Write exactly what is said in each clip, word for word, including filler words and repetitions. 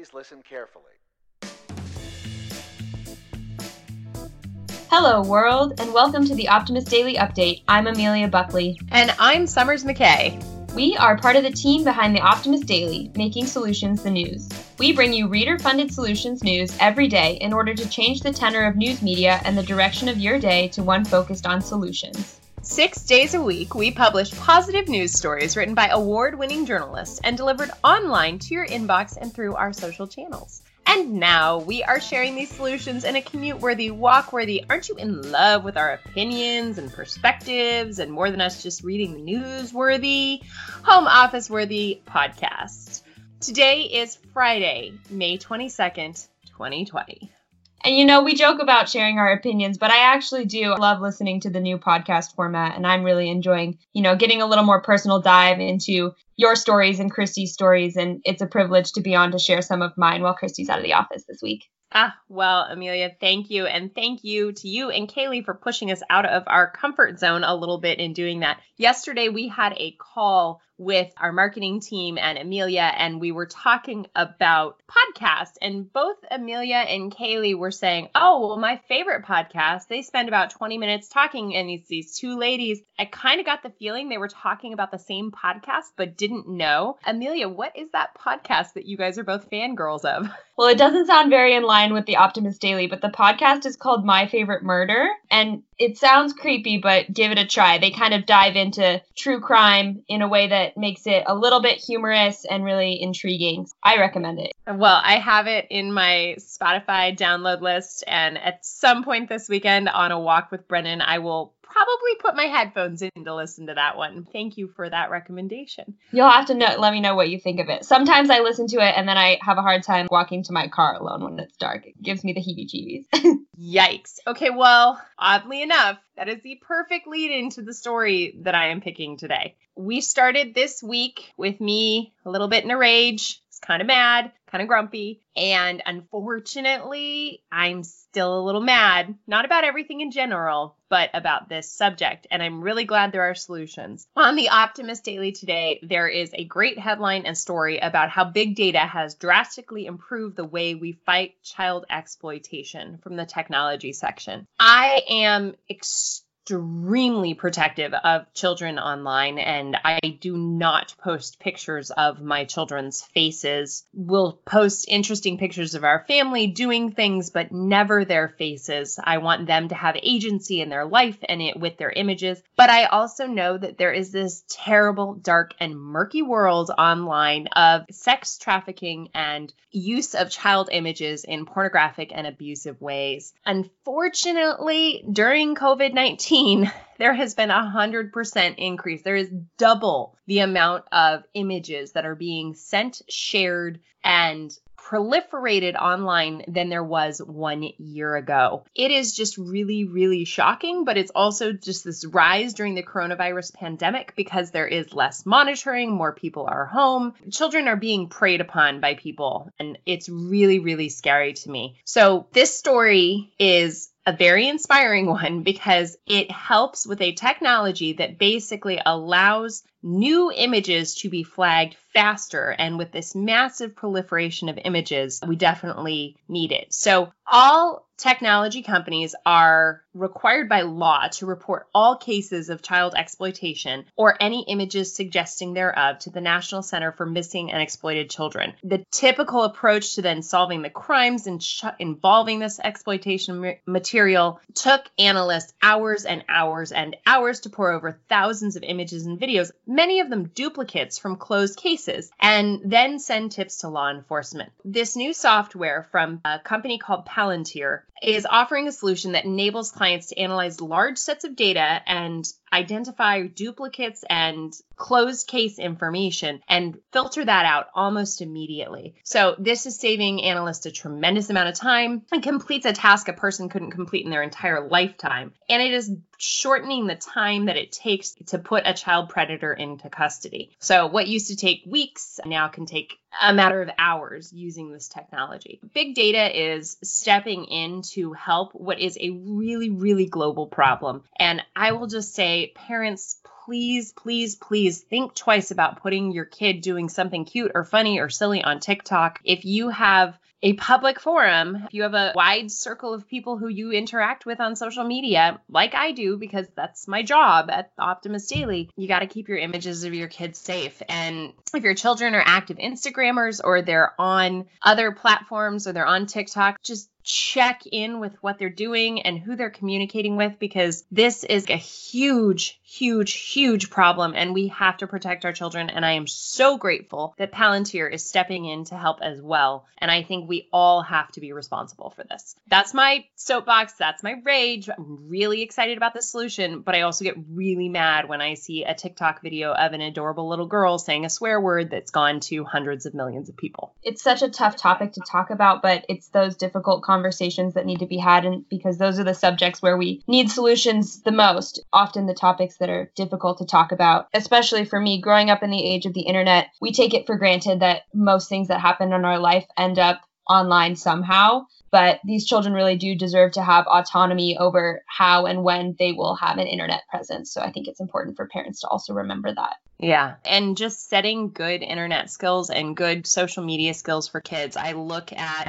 Please listen carefully. Hello, world, and welcome to the Optimus Daily Update. I'm Amelia Buckley. And I'm Summers McKay. We are part of the team behind the Optimus Daily, making solutions the news. We bring you reader-funded solutions news every day in order to change the tenor of news media and the direction of your day to one focused on solutions. Six days a week, we publish positive news stories written by award-winning journalists and delivered online to your inbox and through our social channels. And now we are sharing these solutions in a commute-worthy, walk-worthy, aren't you in love with our opinions and perspectives and more than us just reading the news-worthy, home office-worthy podcast. Today is Friday, May twenty-second, twenty twenty. And you know, we joke about sharing our opinions, but I actually do love listening to the new podcast format, and I'm really enjoying, you know, getting a little more personal dive into your stories and Christy's stories, and it's a privilege to be on to share some of mine while Christy's out of the office this week. Ah, well, Amelia, thank you. And thank you to you and Kaylee for pushing us out of our comfort zone a little bit in doing that. Yesterday, we had a call with our marketing team and Amelia, and we were talking about podcasts. And both Amelia and Kaylee were saying, oh, well, my favorite podcast, they spend about twenty minutes talking. And these, these two ladies, I kind of got the feeling they were talking about the same podcast, but didn't know. Amelia, what is that podcast that you guys are both fangirls of? Well, it doesn't sound very in line with the Optimus Daily, but the podcast is called My Favorite Murder, and it sounds creepy, but give it a try. They kind of dive into true crime in a way that makes it a little bit humorous and really intriguing. I recommend it. Well, I have it in my Spotify download list, and at some point this weekend on a walk with Brennan, I will probably put my headphones in to listen to that one. Thank you for that recommendation. You'll have to know, let me know what you think of it. Sometimes I listen to it and then I have a hard time walking to my car alone when it's dark. It gives me the heebie-jeebies. Yikes. Okay, well, oddly enough, that is the perfect lead into the story that I am picking today. We started this week with me a little bit in a rage. Kind of mad, kind of grumpy, and unfortunately, I'm still a little mad, not about everything in general, but about this subject, and I'm really glad there are solutions. On the Optimus Daily today, there is a great headline and story about how big data has drastically improved the way we fight child exploitation from the technology section. I am extremely extremely protective of children online, and I do not post pictures of my children's faces. We'll post interesting pictures of our family doing things, but never their faces. I want them to have agency in their life and it with their images. But I also know that there is this terrible, dark, and murky world online of sex trafficking and use of child images in pornographic and abusive ways. Unfortunately, during covid nineteen, there has been a one hundred percent increase. There is double the amount of images that are being sent, shared, and proliferated online than there was one year ago. It is just really, really shocking, but it's also just this rise during the coronavirus pandemic because there is less monitoring, more people are home. Children are being preyed upon by people, and it's really, really scary to me. So this story is a very inspiring one because it helps with a technology that basically allows new images to be flagged faster. And with this massive proliferation of images, we definitely need it. So all technology companies are required by law to report all cases of child exploitation or any images suggesting thereof to the National Center for Missing and Exploited Children. The typical approach to then solving the crimes in ch- involving this exploitation ma- material took analysts hours and hours and hours to pour over thousands of images and videos, many of them duplicates from closed cases, and then send tips to law enforcement. This new software from a company called Palantir is offering a solution that enables clients to analyze large sets of data and identify duplicates and closed case information and filter that out almost immediately. So this is saving analysts a tremendous amount of time and completes a task a person couldn't complete in their entire lifetime. And it is shortening the time that it takes to put a child predator into custody. So what used to take weeks now can take a matter of hours using this technology. Big data is stepping in to help what is a really, really global problem. And I will just say, parents, please, please, please think twice about putting your kid doing something cute or funny or silly on TikTok. If you have a public forum, if you have a wide circle of people who you interact with on social media, like I do, because that's my job at Optimist Daily, you got to keep your images of your kids safe. And if your children are active Instagrammers or they're on other platforms or they're on TikTok, just check in with what they're doing and who they're communicating with, because this is a huge, huge, huge problem and we have to protect our children. And I am so grateful that Palantir is stepping in to help as well. And I think we all have to be responsible for this. That's my soapbox. That's my rage. I'm really excited about this solution, but I also get really mad when I see a TikTok video of an adorable little girl saying a swear word that's gone to hundreds of millions of people. It's such a tough topic to talk about, but it's those difficult conversations conversations that need to be had, and because those are the subjects where we need solutions the most, often the topics that are difficult to talk about. Especially for me, growing up in the age of the internet, we take it for granted that most things that happen in our life end up online somehow, but these children really do deserve to have autonomy over how and when they will have an internet presence. So I think it's important for parents to also remember that. Yeah. And just setting good internet skills and good social media skills for kids. I look at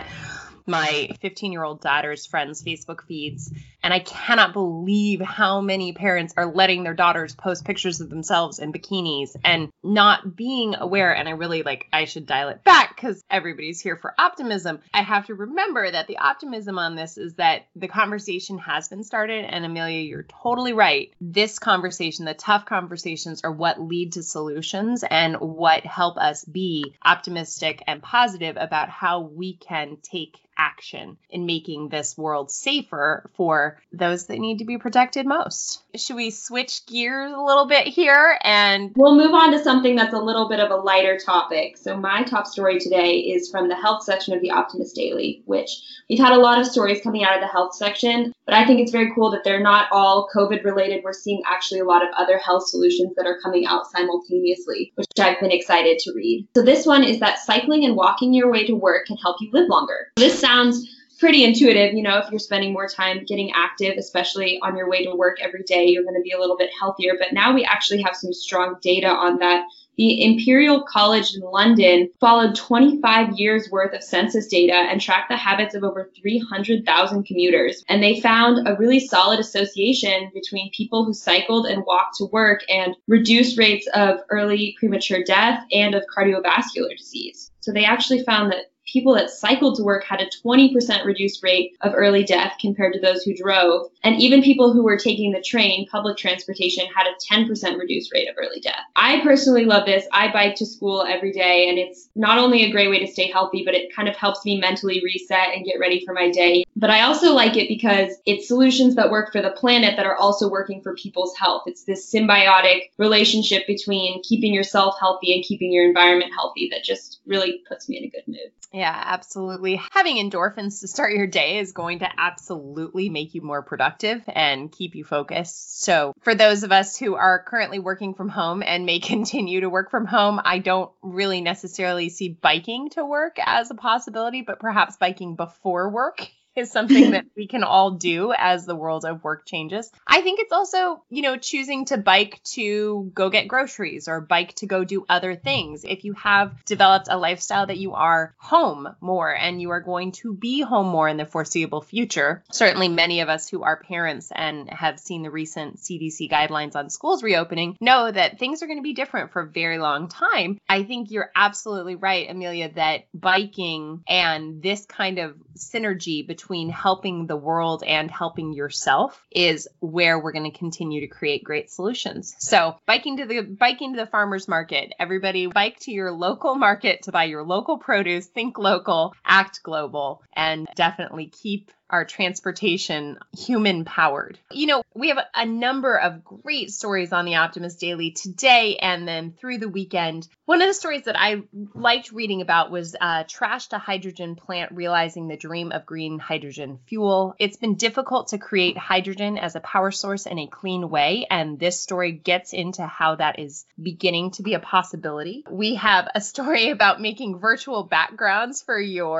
my fifteen-year-old daughter's friends' Facebook feeds, and I cannot believe how many parents are letting their daughters post pictures of themselves in bikinis and not being aware. And I really like, I should dial it back because everybody's here for optimism. I have to remember that the optimism on this is that the conversation has been started. And Amelia, you're totally right. This conversation, the tough conversations, are what lead to solutions and what help us be optimistic and positive about how we can take action in making this world safer for those that need to be protected most. Should we switch gears a little bit here? And we'll move on to something that's a little bit of a lighter topic. So my top story today is from the health section of the Optimist Daily, which we've had a lot of stories coming out of the health section, but I think it's very cool that they're not all COVID related. We're seeing actually a lot of other health solutions that are coming out simultaneously, which I've been excited to read. So this one is that cycling and walking your way to work can help you live longer. This sounds pretty intuitive. You know, if you're spending more time getting active, especially on your way to work every day, you're going to be a little bit healthier. But now we actually have some strong data on that. The Imperial College in London followed twenty-five years worth of census data and tracked the habits of over three hundred thousand commuters. And they found a really solid association between people who cycled and walked to work and reduced rates of early premature death and of cardiovascular disease. So they actually found that people that cycled to work had a twenty percent reduced rate of early death compared to those who drove. And even people who were taking the train, public transportation, had a ten percent reduced rate of early death. I personally love this. I bike to school every day, and it's not only a great way to stay healthy, but it kind of helps me mentally reset and get ready for my day. But I also like it because it's solutions that work for the planet that are also working for people's health. It's this symbiotic relationship between keeping yourself healthy and keeping your environment healthy that just really puts me in a good mood. Yeah, absolutely. Having endorphins to start your day is going to absolutely make you more productive and keep you focused. So for those of us who are currently working from home and may continue to work from home, I don't really necessarily see biking to work as a possibility, but perhaps biking before work is something that we can all do as the world of work changes. I think it's also, you know, choosing to bike to go get groceries or bike to go do other things. If you have developed a lifestyle that you are home more and you are going to be home more in the foreseeable future, certainly many of us who are parents and have seen the recent C D C guidelines on schools reopening know that things are going to be different for a very long time. I think you're absolutely right, Amelia, that biking and this kind of synergy between between helping the world and helping yourself is where we're going to continue to create great solutions. So biking to the biking to the farmer's market, everybody bike to your local market to buy your local produce, think local, act global, and definitely keep our transportation human powered. You know, we have a number of great stories on the Optimist Daily today and then through the weekend. One of the stories that I liked reading about was uh, Trash to Hydrogen Plant Realizing the Dream of Green Hydrogen Fuel. It's been difficult to create hydrogen as a power source in a clean way, and this story gets into how that is beginning to be a possibility. We have a story about making virtual backgrounds for your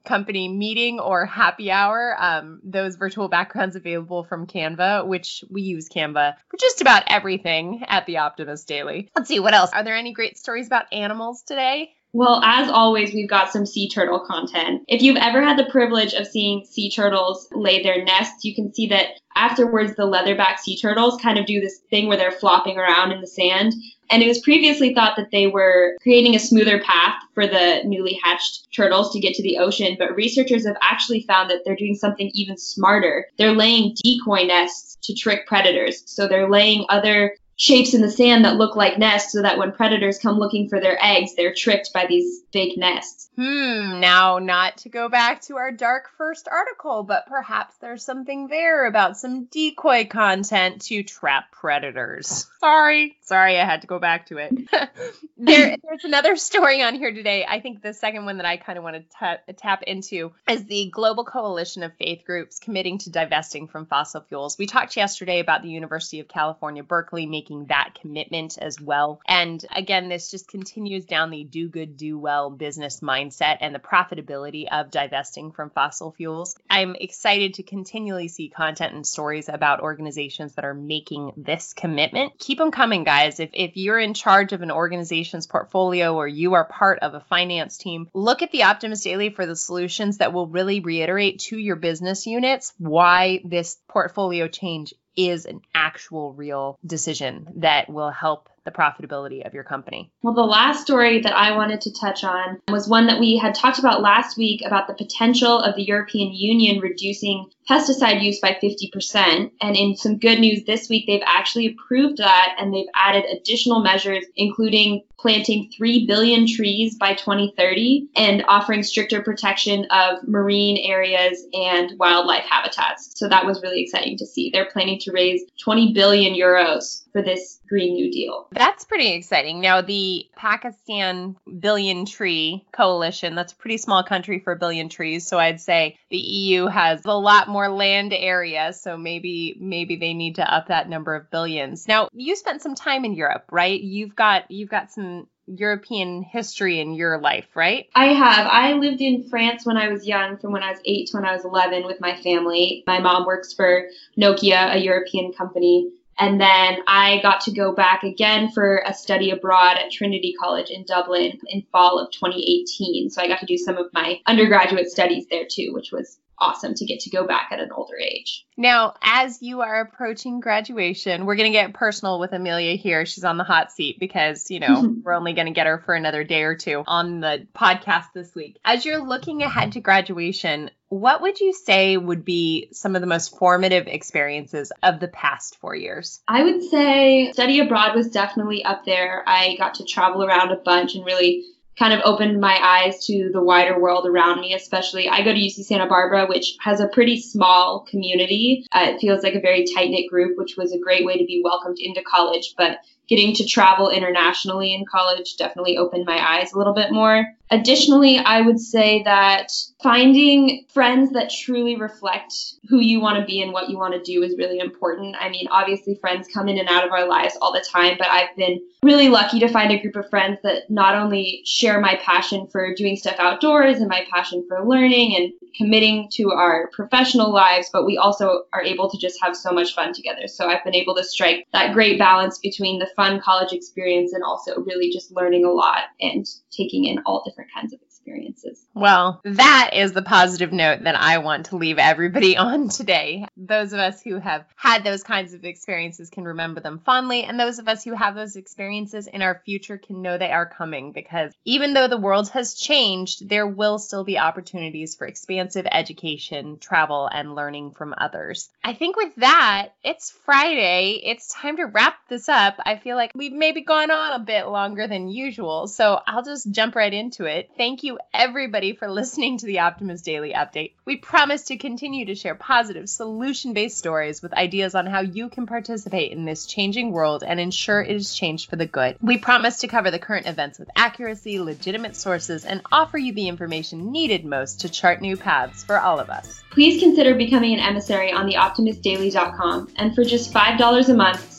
company meeting or happy hour. Um, those virtual backgrounds available from Canva, which we use Canva for just about everything at the Optimist Daily. Let's see, what else? Are there any great stories about animals today? Well, as always, we've got some sea turtle content. If you've ever had the privilege of seeing sea turtles lay their nests, you can see that afterwards the leatherback sea turtles kind of do this thing where they're flopping around in the sand. And it was previously thought that they were creating a smoother path for the newly hatched turtles to get to the ocean, but researchers have actually found that they're doing something even smarter. They're laying decoy nests to trick predators. So they're laying other shapes in the sand that look like nests so that when predators come looking for their eggs, they're tricked by these fake nests. Hmm, now not to go back to our dark first article, but perhaps there's something there about some decoy content to trap predators. Sorry, sorry, I had to go back to it. there, there's another story on here today. I think the second one that I kind of want to ta- tap into is the Global Coalition of Faith Groups committing to divesting from fossil fuels. We talked yesterday about the University of California, Berkeley making that commitment as well. And again, this just continues down the do good, do well business mindset. Mindset and the profitability of divesting from fossil fuels. I'm excited to continually see content and stories about organizations that are making this commitment. Keep them coming, guys. If, if you're in charge of an organization's portfolio or you are part of a finance team, look at the Optimist Daily for the solutions that will really reiterate to your business units why this portfolio change is an actual real decision that will help the profitability of your company. Well, the last story that I wanted to touch on was one that we had talked about last week about the potential of the European Union reducing pesticide use by fifty percent. And in some good news this week, they've actually approved that and they've added additional measures, including planting three billion trees by twenty thirty and offering stricter protection of marine areas and wildlife habitats. So that was really exciting to see. They're planning to raise twenty billion euros for this Green New Deal. That's pretty exciting. Now, the Pakistan Billion Tree Coalition, that's a pretty small country for a billion trees. So I'd say the E U has a lot more land area. So maybe maybe they need to up that number of billions. Now, you spent some time in Europe, right? You've got you've got some European history in your life, right? I have. I lived in France when I was young, from when I was eight to when I was eleven with my family. My mom works for Nokia, a European company. And then I got to go back again for a study abroad at Trinity College in Dublin in fall of twenty eighteen. So I got to do some of my undergraduate studies there too, which was awesome to get to go back at an older age. Now, as you are approaching graduation, we're going to get personal with Amelia here. She's on the hot seat because, you know, we're only going to get her for another day or two on the podcast this week. As you're looking ahead to graduation, what would you say would be some of the most formative experiences of the past four years? I would say study abroad was definitely up there. I got to travel around a bunch and really kind of opened my eyes to the wider world around me, especially I go to U C Santa Barbara, which has a pretty small community. Uh, it feels like a very tight-knit group, which was a great way to be welcomed into college. But getting to travel internationally in college definitely opened my eyes a little bit more. Additionally, I would say that finding friends that truly reflect who you want to be and what you want to do is really important. I mean, obviously friends come in and out of our lives all the time, but I've been really lucky to find a group of friends that not only share my passion for doing stuff outdoors and my passion for learning and committing to our professional lives, but we also are able to just have so much fun together. So I've been able to strike that great balance between the fun college experience and also really just learning a lot and taking in all different kinds of experiences. Well, that is the positive note that I want to leave everybody on today. Those of us who have had those kinds of experiences can remember them fondly, and those of us who have those experiences in our future can know they are coming, because even though the world has changed, there will still be opportunities for expansive education, travel, and learning from others. I think with that, it's Friday. It's time to wrap this up. I feel like we've maybe gone on a bit longer than usual, so I'll just jump right into it. Thank you, everybody, for listening to the Optimist Daily Update. We promise to continue to share positive, solution-based stories with ideas on how you can participate in this changing world and ensure it is changed for the good. We promise to cover the current events with accuracy, legitimate sources, and offer you the information needed most to chart new paths for all of us. Please consider becoming an emissary on the optimist daily dot com, and for just five dollars a month,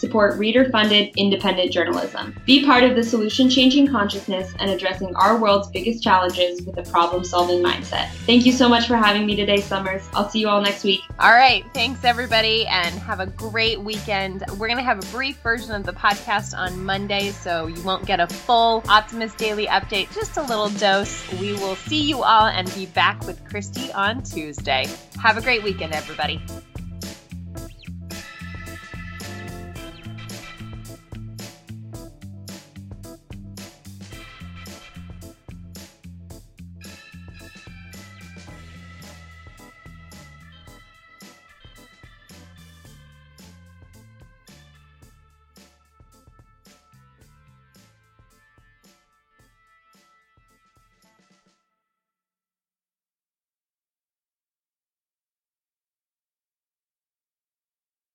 support reader-funded, independent journalism. Be part of the solution-changing consciousness and addressing our world's biggest challenges with a problem-solving mindset. Thank you so much for having me today, Summers. I'll see you all next week. All right. Thanks, everybody, and have a great weekend. We're going to have a brief version of the podcast on Monday, so you won't get a full Optimist Daily update, just a little dose. We will see you all and be back with Christy on Tuesday. Have a great weekend, everybody.